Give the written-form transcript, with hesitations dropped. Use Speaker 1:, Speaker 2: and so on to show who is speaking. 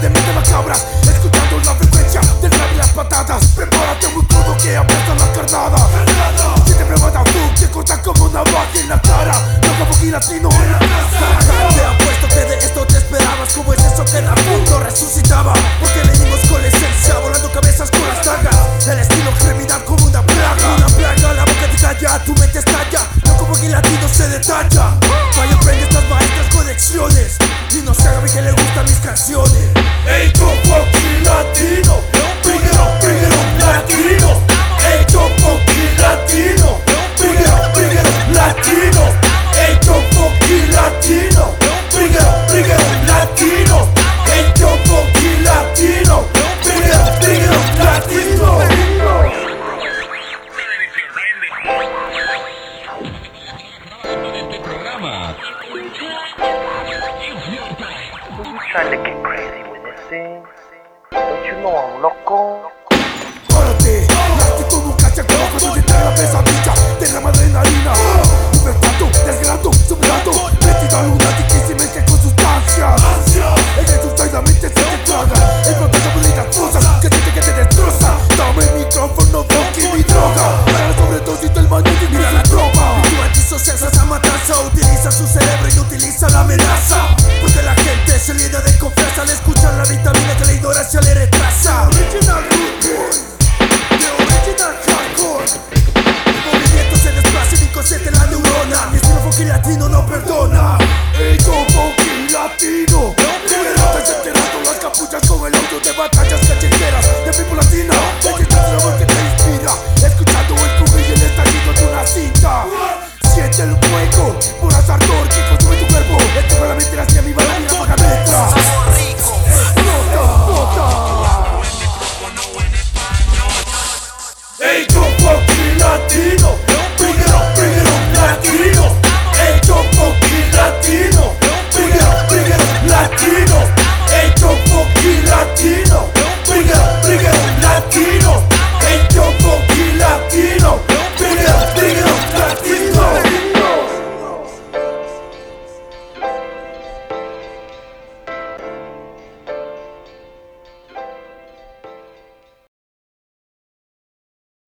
Speaker 1: de mente macabra, escuchando la frecuencia del rap y las patadas. Prepárate muy crudo que apesta la carnada. Si te preparas tú, te cortas como una vaca en la cara. Loca Funky Latino en la casa. Te apuesto que de esto te esperabas. ¿Cómo es eso que Naruto resucitaba? Porque venimos con la esencia, volando cabezas con las dagas. El estilo criminal como una plaga. Una plaga, la boca te calla, tu mente estalla. Loca Funky Latino se detalla. Vaya, aprende estas maestras conexiones y no sabe que le gustan mis canciones.
Speaker 2: Hey, yo Funky Latino, bring it up, latino. Hey, yo Funky Latino, bring it up, latino. Hey, yo Funky Latino, bring it up, latino. Hey, yo Funky Latino, bring it up, latino.
Speaker 3: Trying to get crazy with this thing. Don't you know I'm loco?
Speaker 1: Párate, láctico nunca se acaba cuando te trae la pesadilla. Derrama adrenalina, despertando, desgrando, soplando. Metida lunática y se mezcla con sustancias. En el sustancia la mente se te traga. El protagonista de las cosas que siente que te destroza. Dame el micrófono, Funky, mi droga. Para la sobredosis del mañana y mira la droga. Tu antisocial esa matanza utiliza su cerebro y utiliza la amenaza. Porque la gente se olvida de confianza al escuchar la vitamina que la ignorancia le retrasa. Original root boy, the original hardcore. El movimiento se desplaza y inconsciente la neurona. Mi estilo Funky Latino no perdona. Hey, yo Funky Latino, liberate enterrando las capuchas con el audio de batallas.